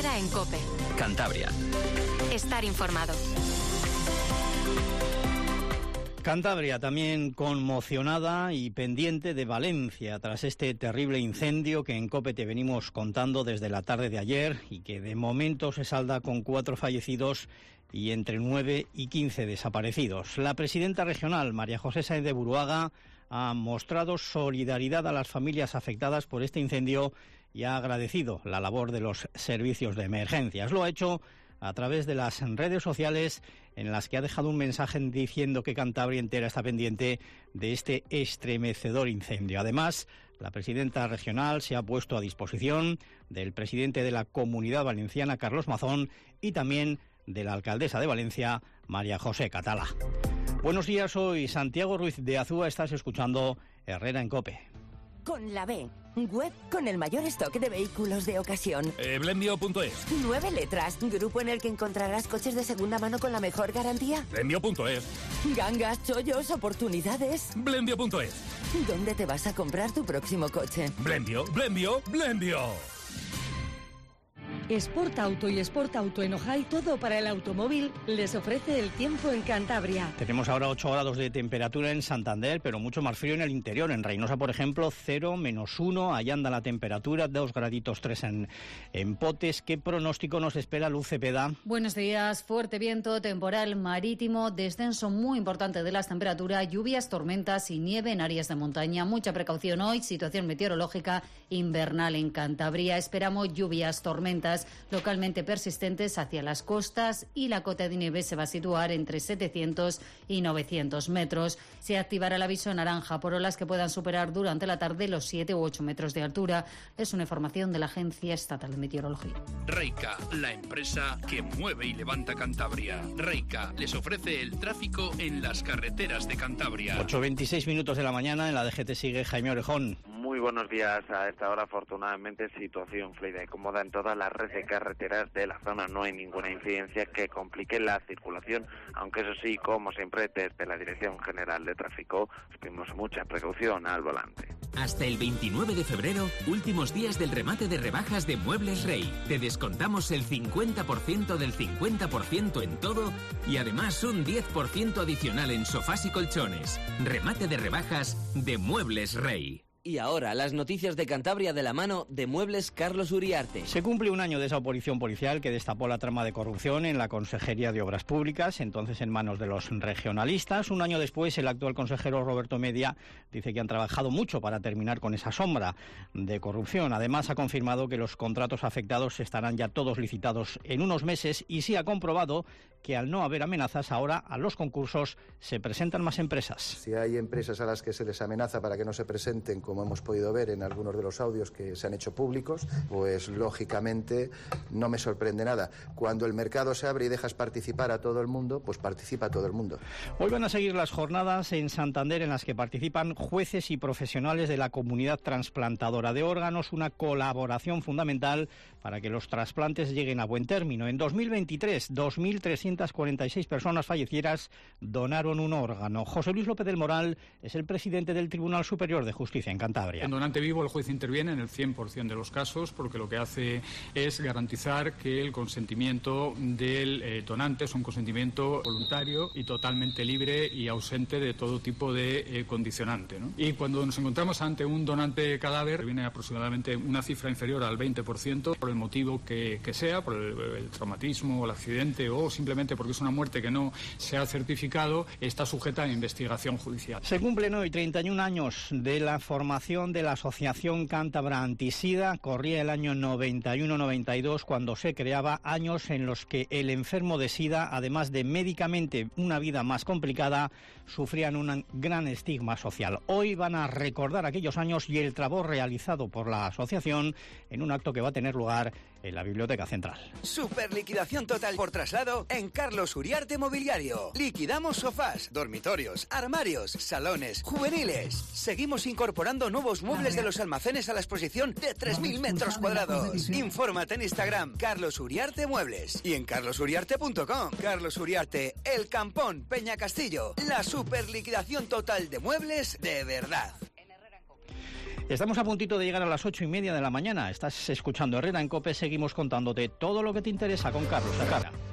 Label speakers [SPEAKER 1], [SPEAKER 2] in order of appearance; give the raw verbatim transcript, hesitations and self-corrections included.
[SPEAKER 1] Herrera en COPE.
[SPEAKER 2] Cantabria.
[SPEAKER 1] Estar informado.
[SPEAKER 3] Cantabria también conmocionada y pendiente de Valencia tras este terrible incendio que en COPE te venimos contando desde la tarde de ayer y que de momento se salda con cuatro fallecidos y entre nueve y quince desaparecidos. La presidenta regional, María José Sáenz de Buruaga, ha mostrado solidaridad a las familias afectadas por este incendio y ha agradecido la labor de los servicios de emergencias. Lo ha hecho a través de las redes sociales, en las que ha dejado un mensaje diciendo que Cantabria entera está pendiente de este estremecedor incendio. Además, la presidenta regional se ha puesto a disposición del presidente de la Comunidad Valenciana, Carlos Mazón, y también de la alcaldesa de Valencia, María José Catalá. Buenos días, soy Santiago Ruiz de Azúa, estás escuchando Herrera en COPE.
[SPEAKER 4] Con la B, web con el mayor stock de vehículos de ocasión.
[SPEAKER 5] Eh, Blendio punto es.
[SPEAKER 4] Nueve letras, grupo en el que encontrarás coches de segunda mano con la mejor garantía.
[SPEAKER 5] Blendio punto es.
[SPEAKER 4] Gangas, chollos, oportunidades.
[SPEAKER 5] Blendio punto es.
[SPEAKER 4] ¿Dónde te vas a comprar tu próximo coche?
[SPEAKER 5] Blendio, Blendio, Blendio.
[SPEAKER 6] Sport Auto y Sport Auto en Ojai, todo para el automóvil, les ofrece el tiempo en Cantabria.
[SPEAKER 3] Tenemos ahora ocho grados de temperatura en Santander, pero mucho más frío en el interior. En Reynosa, por ejemplo, cero, menos uno, allá anda la temperatura, dos graditos tres en, en Potes. ¿Qué pronóstico nos espera, Luz Cepeda?
[SPEAKER 7] Buenos días, fuerte viento, temporal marítimo, descenso muy importante de las temperaturas, lluvias, tormentas y nieve en áreas de montaña. Mucha precaución hoy, situación meteorológica invernal en Cantabria. Esperamos lluvias, tormentas localmente persistentes hacia las costas y la cota de nieve se va a situar entre setecientos y novecientos metros. Se activará el aviso naranja por olas que puedan superar durante la tarde los siete u ocho metros de altura. Es una información de la Agencia Estatal de Meteorología.
[SPEAKER 2] Reica, la empresa que mueve y levanta Cantabria. Reica les ofrece el tráfico en las carreteras de Cantabria.
[SPEAKER 3] ocho veintiséis minutos de la mañana, en la D G T sigue Jaime Orejón.
[SPEAKER 8] Muy buenos días. A esta hora, afortunadamente, situación fluida y cómoda en toda la red de carreteras de la zona. No hay ninguna incidencia que complique la circulación, aunque eso sí, como siempre, desde la Dirección General de Tráfico pedimos mucha precaución al volante.
[SPEAKER 9] Hasta el veintinueve de febrero, últimos días del remate de rebajas de Muebles Rey. Te descontamos el cincuenta por ciento del cincuenta por ciento en todo y además un diez por ciento adicional en sofás y colchones. Remate de rebajas de Muebles Rey.
[SPEAKER 10] Y ahora, las noticias de Cantabria de la mano de Muebles Carlos Uriarte.
[SPEAKER 3] Se cumple un año de esa operación policial que destapó la trama de corrupción en la Consejería de Obras Públicas, entonces en manos de los regionalistas. Un año después, el actual consejero Roberto Media dice que han trabajado mucho para terminar con esa sombra de corrupción. Además, ha confirmado que los contratos afectados estarán ya todos licitados en unos meses y sí ha comprobado que al no haber amenazas, ahora a los concursos se presentan más empresas.
[SPEAKER 11] Si hay empresas a las que se les amenaza para que no se presenten, como hemos podido ver en algunos de los audios que se han hecho públicos, pues lógicamente no me sorprende nada. Cuando el mercado se abre y dejas participar a todo el mundo, pues participa todo el mundo.
[SPEAKER 3] Hoy van a seguir las jornadas en Santander en las que participan jueces y profesionales de la comunidad trasplantadora de órganos, una colaboración fundamental para que los trasplantes lleguen a buen término. En dos mil veintitrés, dos mil trescientas cuarenta y seis personas fallecidas donaron un órgano. José Luis López del Moral es el presidente del Tribunal Superior de Justicia en Cantabria.
[SPEAKER 12] En donante vivo, el juez interviene en el cien por ciento de los casos porque lo que hace es garantizar que el consentimiento del eh, donante es un consentimiento voluntario y totalmente libre y ausente de todo tipo de eh, condicionante, ¿no? Y cuando nos encontramos ante un donante cadáver, viene aproximadamente una cifra inferior al veinte por ciento por el motivo que, que sea, por el, el traumatismo o el accidente o simplemente porque es una muerte que no se ha certificado, está sujeta a investigación judicial.
[SPEAKER 3] Se cumplen hoy treinta y un años de la formación de la Asociación Cántabra Antisida. Corría el año noventa y uno noventa y dos cuando se creaba, años en los que el enfermo de SIDA, además de médicamente una vida más complicada, sufrían un gran estigma social. Hoy van a recordar aquellos años y el trabajo realizado por la asociación en un acto que va a tener lugar en la Biblioteca Central.
[SPEAKER 13] Super liquidación total por traslado en Carlos Uriarte Mobiliario. Liquidamos sofás, dormitorios, armarios, salones, juveniles. Seguimos incorporando nuevos muebles de los almacenes a la exposición de tres mil metros cuadrados. Infórmate en Instagram, Carlos Uriarte Muebles, y en carlos uriarte punto com. Carlos Uriarte, El Campón, Peña Castillo. La super liquidación total de muebles de verdad.
[SPEAKER 3] Estamos a puntito de llegar a las ocho y media de la mañana. Estás escuchando Herrera en COPE. Seguimos contándote todo lo que te interesa con Carlos Herrera.